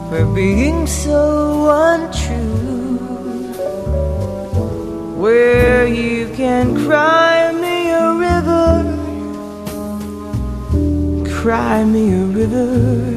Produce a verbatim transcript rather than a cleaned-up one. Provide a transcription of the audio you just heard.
for being so untrue, where you can cry me a river, cry me a river,